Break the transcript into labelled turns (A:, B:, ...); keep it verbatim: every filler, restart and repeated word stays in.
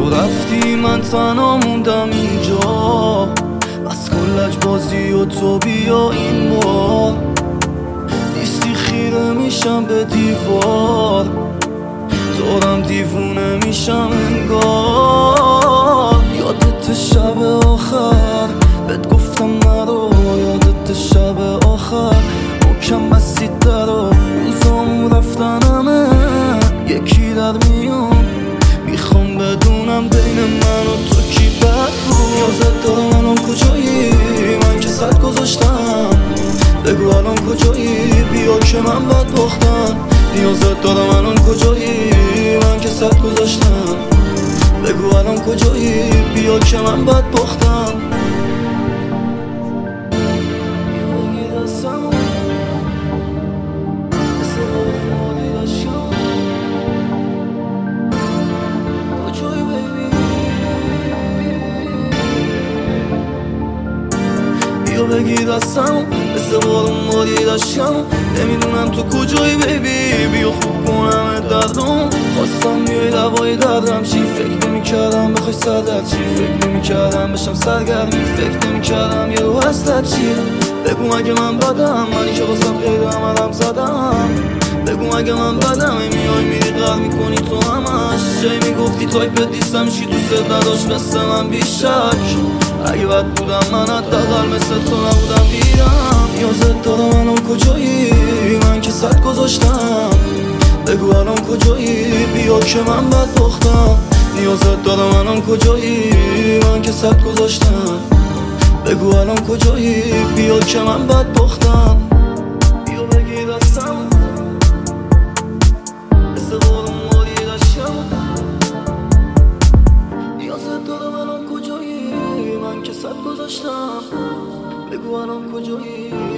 A: تو رفتی من تنها موندم اینجا، بس کن لجبازی و تو بیا این بار. نیستی خیره میشم به دیوار، دارم دیوونه میشم انگار. یادت شب آخر بهت گفتم نرو، یادت شب آخر محکم بستید درو. روزامون رفتن همه یکی در میان، میخوام بدونم بین من و تو کی بد بود. نیازت دارم الان کجایی، من که صد گذاشتم. بگو الان کجایی، بیا که من بد باختم. نیازت دارم الان کجایی، من که صد گذاشتم. بگو الان کجایی، بیا که من بد باختم. بیا بگی دستم مثل بارون باری داشتم. نمیدونم تو کجایی بیبی، بیا خوب کنم دردم. خواستم بیای دوای دردم، چی فکر نمی کردم بخوای سردر، چی فکر نمی کردم بشم سرگرمی، فکر نمی کردم یه رو هستت چیه. بگو اگه من بدم، منی که بازم خیلی عملم زدم. بگو اگه من بدم، میای میری غر میکنی تو همش. جایی میگفتی تایپت نیستم، چی دوست نداشت مثل من بیشک. اگه بد بودم من حداقل مثل تو نبودم دیدم. نیازت دارم الان کجایی، من که صد گذاشتم. بگو الان کجایی، بیا که من بد باختم. نیازت دارم الان کجایی، من که صد گذاشتم. بگو الان کجایی، بیا که من بد باختم. بیا بگی دستم مثل بارون باری داشتم. نیازت دارم الان کجایی، من که صد گذاشتم. بگو الان کجایی.